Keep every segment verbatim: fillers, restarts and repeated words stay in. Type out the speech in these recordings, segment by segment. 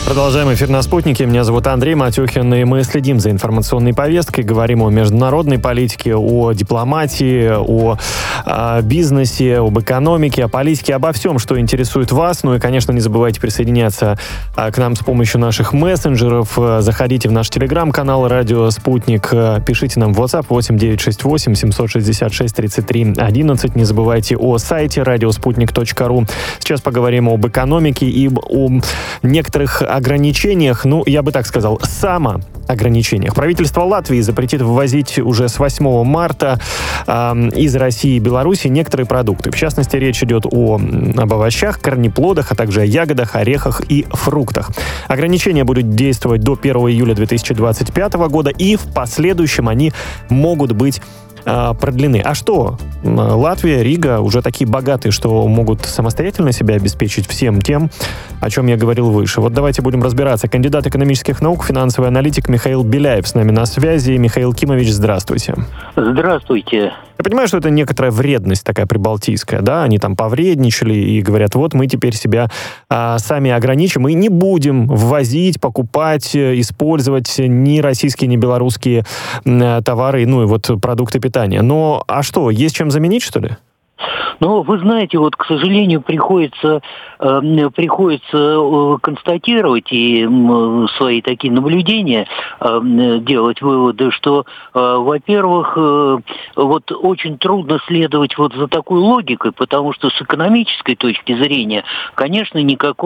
Продолжаем эфир на «Спутнике». Меня зовут Андрей Матюхин, и мы следим за информационной повесткой, говорим о международной политике, о дипломатии, о, о бизнесе, об экономике, о политике, обо всем, что интересует вас. Ну и, конечно, не забывайте присоединяться а, к нам с помощью наших мессенджеров. Заходите в наш телеграм-канал «Радио Спутник», пишите нам в WhatsApp восемь девятьсот шестьдесят восемь семьсот шестьдесят шесть тридцать три одиннадцать. Не забывайте о сайте радиоспутник точка ру. Сейчас поговорим об экономике и о некоторых ограничениях, ну, я бы так сказал, самоограничениях. Правительство Латвии запретит ввозить уже с восьмого марта э, из России и Беларуси некоторые продукты. В частности, речь идет о, об овощах, корнеплодах, а также о ягодах, орехах и фруктах. Ограничения будут действовать до первого июля две тысячи двадцать пятого года, и в последующем они могут быть продлены. А что? Латвия, Рига уже такие богатые, что могут самостоятельно себя обеспечить всем тем, о чем я говорил выше. Вот давайте будем разбираться. Кандидат экономических наук, финансовый аналитик Михаил Беляев с нами на связи. Михаил Кимович, здравствуйте. Здравствуйте. Я понимаю, что это некоторая вредность такая прибалтийская, да? Они там повредничали и говорят, вот мы теперь себя а, сами ограничим и не будем ввозить, покупать, использовать ни российские, ни белорусские а, товары, ну и вот продукты питания. Но, а что, есть чем заменить, что ли? Ну, вы знаете, вот, к сожалению, приходится, э, приходится э, констатировать и э, свои такие наблюдения э, делать выводы, что, э, во-первых, э, вот очень трудно следовать вот за такой логикой, потому что с экономической точки зрения, конечно,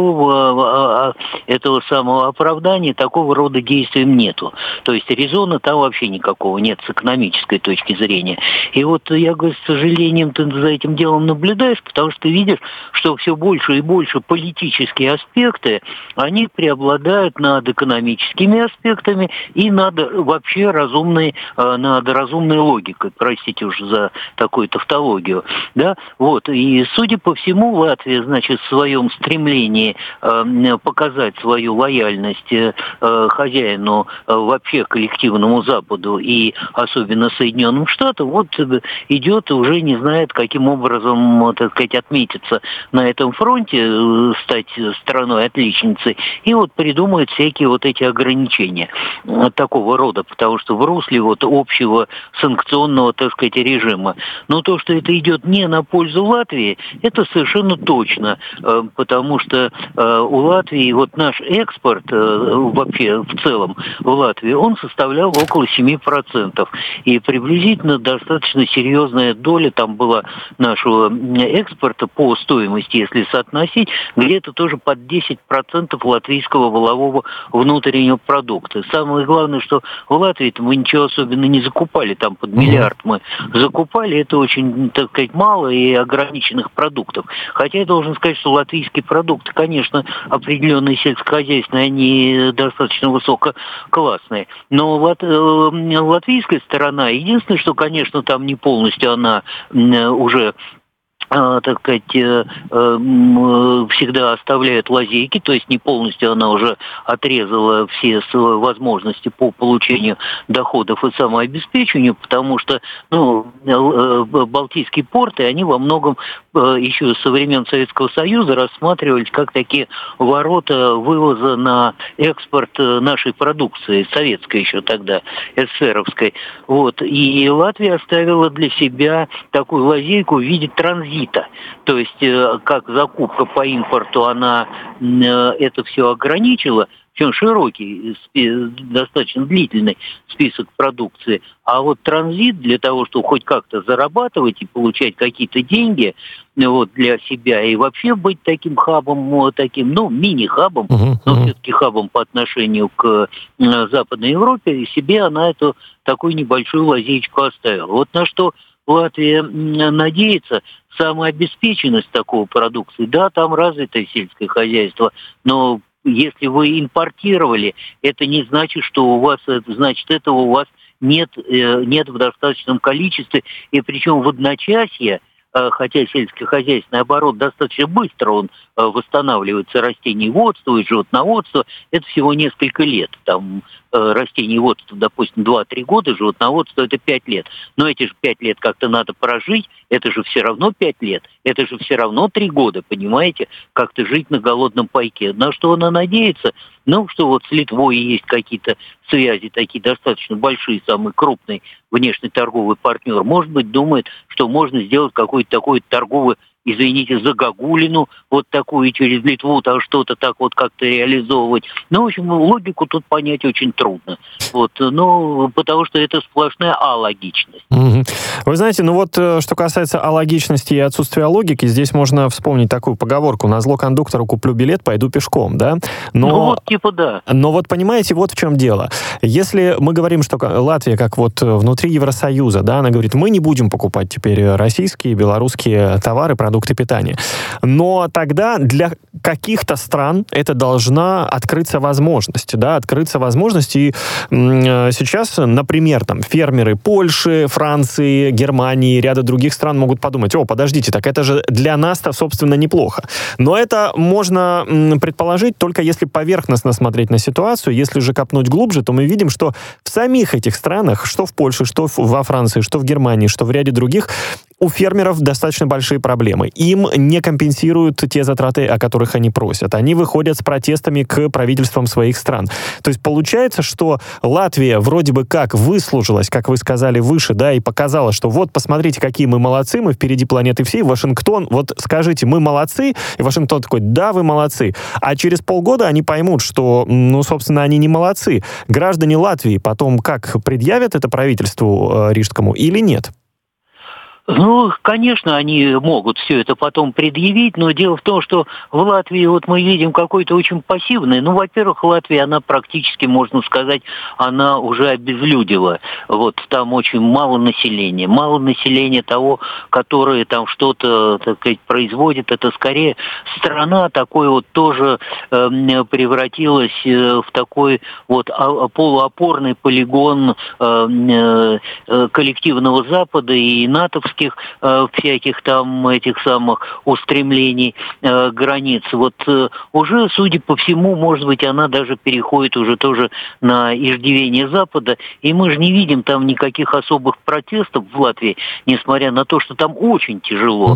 никакого э, этого самого оправдания такого рода действиям нету. То есть резона там вообще никакого нет с экономической точки зрения. И вот я говорю, с сожалением, ты за этим делом наблюдаешь, потому что ты видишь, что все больше и больше политические аспекты, они преобладают над экономическими аспектами и над вообще разумной, над разумной логикой, простите уж за такую тавтологию, да, вот, и судя по всему, Латвия, значит, в своем стремлении э, показать свою лояльность э, хозяину э, вообще коллективному Западу и особенно Соединенным Штатам, вот идет и уже не знает, каким образом, так сказать, отметиться на этом фронте, стать страной-отличницей, и вот придумает всякие вот эти ограничения такого рода, потому что в русле вот общего санкционного, так сказать, режима. Но то, что это идет не на пользу Латвии, это совершенно точно, потому что у Латвии вот наш экспорт вообще в целом в Латвии, он составлял около семь процентов, и приблизительно достаточно серьезная доля там была нашего экспорта по стоимости, если соотносить, где-то тоже под десять процентов латвийского валового внутреннего продукта. Самое главное, что в Латвии-то мы ничего особенно не закупали, там под миллиард мы закупали, это очень, так сказать, мало и ограниченных продуктов. Хотя я должен сказать, что латвийские продукты, конечно, определенные сельскохозяйственные, они достаточно высококлассные. Но лат... латвийская сторона, единственное, что, конечно, там не полностью она уже, так сказать, всегда оставляет лазейки, то есть не полностью она уже отрезала все свои возможности по получению доходов и самообеспечению, потому что, ну, балтийские порты, они во многом еще со времен Советского Союза рассматривались как такие ворота вывоза на экспорт нашей продукции, советской еще тогда, эсеровской. Вот. И Латвия оставила для себя такую лазейку в виде транзита. То есть, как закупка по импорту, она это все ограничила, причем широкий, достаточно длительный список продукции. А вот транзит для того, чтобы хоть как-то зарабатывать и получать какие-то деньги вот, для себя, и вообще быть таким хабом, таким, ну, мини-хабом, uh-huh, но uh-huh. все-таки хабом по отношению к Западной Европе, и себе она эту такую небольшую лазейку оставила. Вот на что Латвия надеется, самообеспеченность такого продукции, да, там развитое сельское хозяйство, но если вы импортировали, это не значит, что у вас, значит, этого у вас нет, нет в достаточном количестве, и причем в одночасье, хотя сельскохозяйственный оборот достаточно быстро он восстанавливается, растениеводство и животноводство, это всего несколько лет. Там растениеводство, допустим, два-три года, животноводство это пять лет. Но эти же пять лет как-то надо прожить, это же все равно пять лет, это же все равно три года, понимаете, как-то жить на голодном пайке. На что она надеется? Ну, что вот с Литвой есть какие-то связи такие достаточно большие, самый крупный внешний торговый партнер, может быть, думает, что можно сделать какой-то такой торговый, извините, загогулину, вот такую через Литву, там что-то так вот как-то реализовывать. Ну, в общем, логику тут понять очень трудно. Вот, ну, потому что это сплошная алогичность. Угу. Вы знаете, ну вот, что касается алогичности и отсутствия логики, здесь можно вспомнить такую поговорку: назло кондуктору куплю билет, пойду пешком, да? Но, ну, вот, типа, да. Но вот, понимаете, вот в чем дело. Если мы говорим, что Латвия, как вот внутри Евросоюза, да, она говорит, мы не будем покупать теперь российские, белорусские товары, продукты питания. Но тогда для каких-то стран это должна открыться возможность, да, открыться возможность. И м- сейчас, например, там, фермеры Польши, Франции, Германии, ряда других стран могут подумать: о, подождите, так это же для нас-то, собственно, неплохо. Но это можно м- предположить только если поверхностно смотреть на ситуацию. Если же копнуть глубже, то мы видим, что в самих этих странах, что в Польше, что во Франции, что в Германии, что в ряде других, у фермеров достаточно большие проблемы. Им не компенсируют те затраты, о которых они просят. Они выходят с протестами к правительствам своих стран. То есть получается, что Латвия вроде бы как выслужилась, как вы сказали выше, да, и показала, что вот, посмотрите, какие мы молодцы, мы впереди планеты всей. Вашингтон, вот скажите, мы молодцы, и Вашингтон такой: да, вы молодцы. А через полгода они поймут, что, ну, собственно, они не молодцы. Граждане Латвии потом как предъявят это правительству э, рижскому или нет? Ну, конечно, они могут все это потом предъявить, но дело в том, что в Латвии вот мы видим какой-то очень пассивный. Ну, во-первых, Латвия, она практически, можно сказать, она уже обезлюдила. Вот там очень мало населения. Мало населения того, которое там что-то, так сказать, производит. Это скорее страна такой вот тоже э, превратилась в такой вот полуопорный полигон э, э, коллективного Запада и натовских Э, всяких там этих самых устремлений э, границ. Вот э, уже, судя по всему, может быть, она даже переходит уже тоже на иждивение Запада, и мы же не видим там никаких особых протестов в Латвии, несмотря на то, что там очень тяжело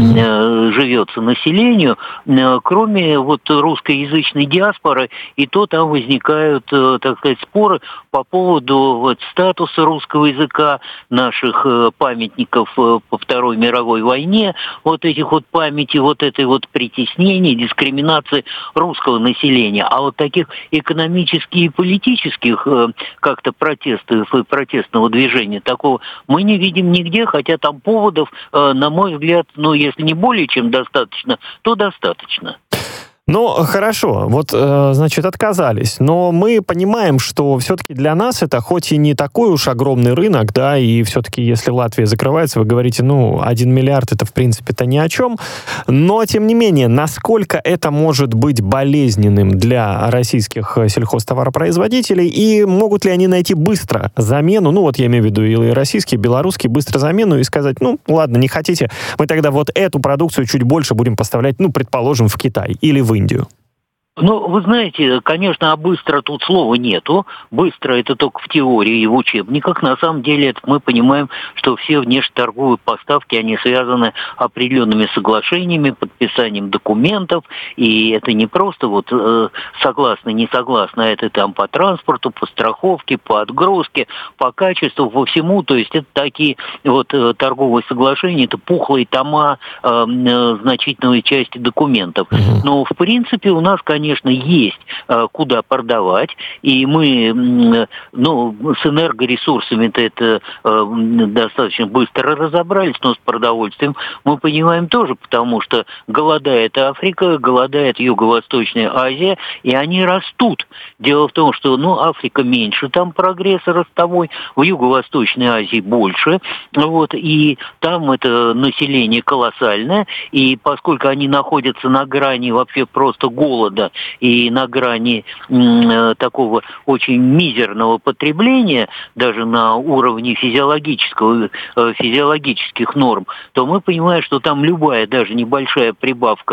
э, живется населению, э, кроме вот русскоязычной диаспоры, и то там возникают, э, так сказать, споры по поводу вот статуса русского языка, наших э, памятников по Второй мировой войне, вот этих вот памяти, вот этой вот притеснения, дискриминации русского населения. А вот таких экономических и политических э, как-то протестов и протестного движения такого мы не видим нигде, хотя там поводов, э, на мой взгляд, ну, если не более чем достаточно, то достаточно. Ну, хорошо, вот, э, значит, отказались. Но мы понимаем, что все-таки для нас это хоть и не такой уж огромный рынок, да, и все-таки если Латвия закрывается, вы говорите, ну, один миллиард это, в принципе-то ни о чем. Но, тем не менее, насколько это может быть болезненным для российских сельхозтоваропроизводителей, и могут ли они найти быстро замену, ну, вот я имею в виду и российские, и белорусские, быстро замену и сказать, ну, ладно, не хотите, мы тогда вот эту продукцию чуть больше будем поставлять, ну, предположим, в Китай или в Индию? Ну, вы знаете, конечно, а быстро тут слова нету. Быстро это только в теории и в учебниках. На самом деле это мы понимаем, что все внешнеторговые поставки, они связаны определенными соглашениями, подписанием документов. И это не просто вот э, согласно, не согласно, а это там по транспорту, по страховке, по отгрузке, по качеству, по всему. То есть это такие вот э, торговые соглашения, это пухлые тома э, э, значительной части документов. Но в принципе у нас, конечно, Конечно, есть э, куда продавать, и мы, э, ну, с энергоресурсами-то это э, достаточно быстро разобрались, но с продовольствием мы понимаем тоже, потому что голодает Африка, голодает Юго-Восточная Азия, и они растут. Дело в том, что, ну, Африка меньше, там прогресса ростовой, в Юго-Восточной Азии больше, вот, и там это население колоссальное, и поскольку они находятся на грани вообще просто голода, и на грани э, такого очень мизерного потребления, даже на уровне физиологического, э, физиологических норм, то мы понимаем, что там любая, даже небольшая прибавка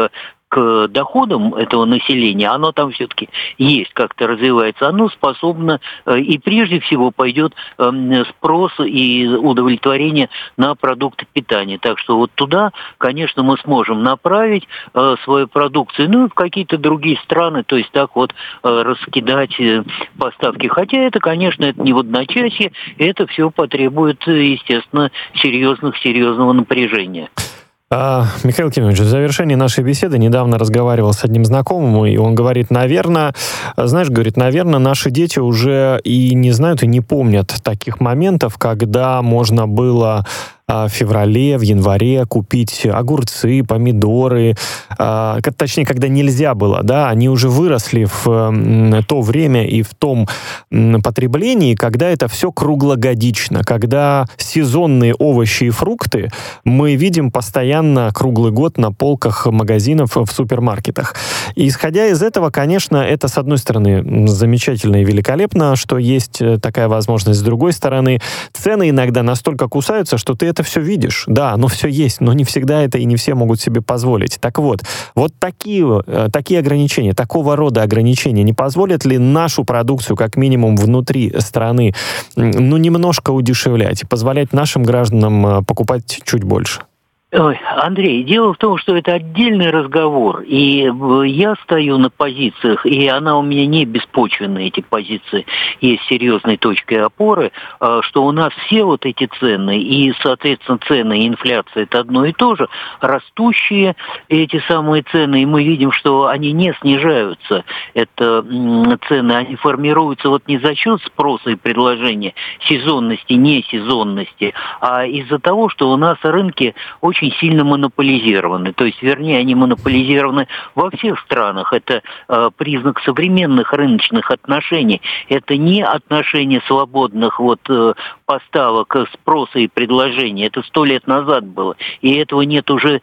к доходам этого населения, оно там все-таки есть, как-то развивается, оно способно, и прежде всего пойдет спрос и удовлетворение на продукты питания. Так что вот туда, конечно, мы сможем направить свою продукцию, ну и в какие-то другие страны, то есть так вот раскидать поставки. Хотя это, конечно, это не в одночасье, это все потребует, естественно, серьезных, серьезного напряжения. А, Михаил Кимович, в завершении нашей беседы недавно разговаривал с одним знакомым, и он говорит, наверное, знаешь, говорит, наверное, наши дети уже и не знают, и не помнят таких моментов, когда можно было в феврале, в январе купить огурцы, помидоры, а, точнее, когда нельзя было, да, они уже выросли в м, то время и в том м, потреблении, когда это все круглогодично, когда сезонные овощи и фрукты мы видим постоянно круглый год на полках магазинов в супермаркетах. И исходя из этого, конечно, это, с одной стороны, замечательно и великолепно, что есть такая возможность, с другой стороны, цены иногда настолько кусаются, что ты это все видишь. Да, оно все есть, но не всегда это и не все могут себе позволить. Так вот, вот такие, такие ограничения, такого рода ограничения не позволят ли нашу продукцию, как минимум внутри страны, ну, немножко удешевлять и позволять нашим гражданам покупать чуть больше? Ой, Андрей, дело в том, что это отдельный разговор, и я стою на позициях, и она у меня не беспочвенная, эти позиции, есть серьезной точкой опоры, что у нас все вот эти цены, и, соответственно, цены и инфляция, это одно и то же, растущие эти самые цены, и мы видим, что они не снижаются, это цены, они формируются вот не за счет спроса и предложения, сезонности, несезонности, а из-за того, что у нас рынки очень очень сильно монополизированы. То есть, вернее, они монополизированы во всех странах. Это э, признак современных рыночных отношений. Это не отношения свободных вот, э, поставок спроса и предложения. Это сто лет назад было. И этого нет уже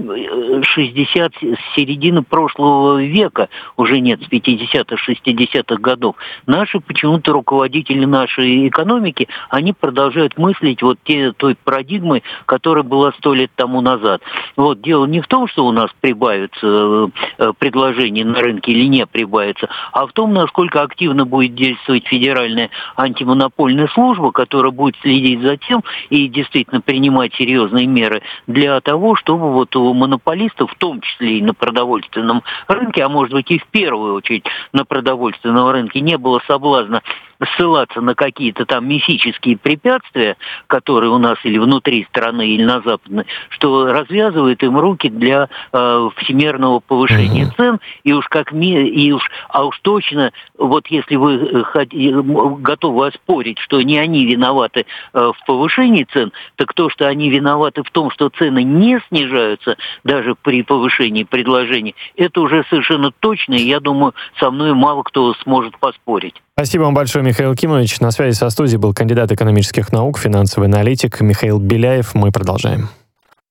шестьдесят, с середины прошлого века, уже нет, с пятидесятых, шестидесятых годов. Наши почему-то руководители нашей экономики, они продолжают мыслить вот те, той парадигмой, которая была сто лет тому назад. Вот дело не в том, что у нас прибавится э, предложение на рынке или не прибавится, а в том, насколько активно будет действовать Федеральная антимонопольная служба, которая будет следить за тем и действительно принимать серьезные меры для того, чтобы вот у монополистов, в том числе и на продовольственном рынке, а может быть и в первую очередь на продовольственном рынке, не было соблазна ссылаться на какие-то там мифические препятствия, которые у нас или внутри страны, или на западной, что развязывает им руки для э, всемирного повышения mm-hmm. цен, и уж как ми, и уж, а уж точно, вот если вы хотите, готовы оспорить, что не они виноваты э, в повышении цен, так то, что они виноваты в том, что цены не снижаются даже при повышении предложений, это уже совершенно точно, и я думаю, со мной мало кто сможет поспорить. Спасибо вам большое, Михаил Кимович. На связи со студией был кандидат экономических наук, финансовый аналитик Михаил Беляев. Мы продолжаем.